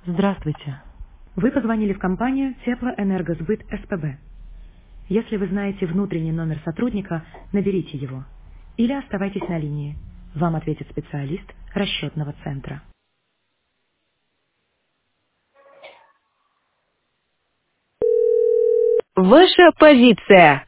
Здравствуйте. Вы позвонили в компанию Теплоэнергосбыт СПБ. Если вы знаете внутренний номер сотрудника, наберите его. Или оставайтесь на линии. Вам ответит специалист расчетного центра. Ваша позиция.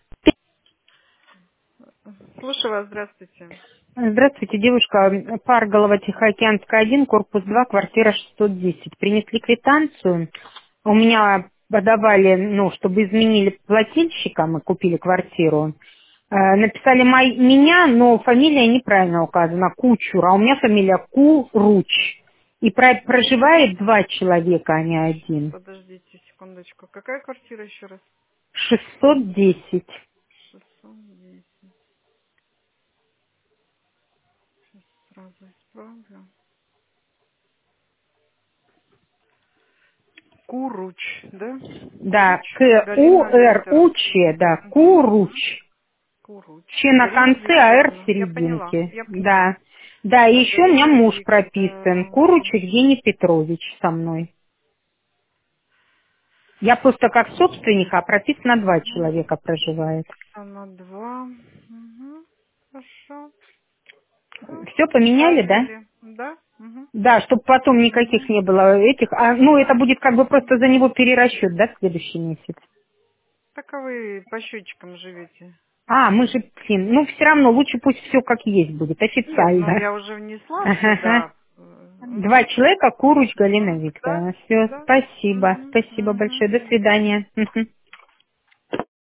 Слушаю вас, здравствуйте. Здравствуйте, девушка. Парголова, Тихоокеанская, 1, корпус 2, квартира 610. Принесли квитанцию. У меня подавали, чтобы изменили плательщика, мы купили квартиру. Написали меня, но фамилия неправильно указана, Кучур, а у меня фамилия Куруч. И проживает два человека, а не один. Подождите секундочку. Какая квартира еще раз? 610. 610. Сразу исправлю. Куруч, да? Да, Куруч. Галина К-У-Р-У-Ч, Викторовна. да, Угу, угу. Куруч. Куруч. Ч на Галина конце, а Р в Викторовна. Я поняла, серединке. я поняла. Да. Да, и Так, еще у меня Галина муж прописан. Куруч Викторовна. Евгений Петрович со мной. Я просто как собственник, а прописано два Угу. человека проживает. Она два. Угу. Хорошо. Все поменяли, да? Исправили. Да? Угу. Да, чтобы потом никаких Угу. не было этих. Это будет как бы просто за него перерасчет, да, в следующий месяц? Так а вы по счетчикам живете? Мы же, все равно лучше пусть все как есть будет, Нет, ну официально. я уже внесла Ага. сюда. Два Мгм. человека, Куруч Галина Мгм. Да, Викторовна. Все, да. спасибо. Мгм. Спасибо большое. Мгм. До свидания. Мгм.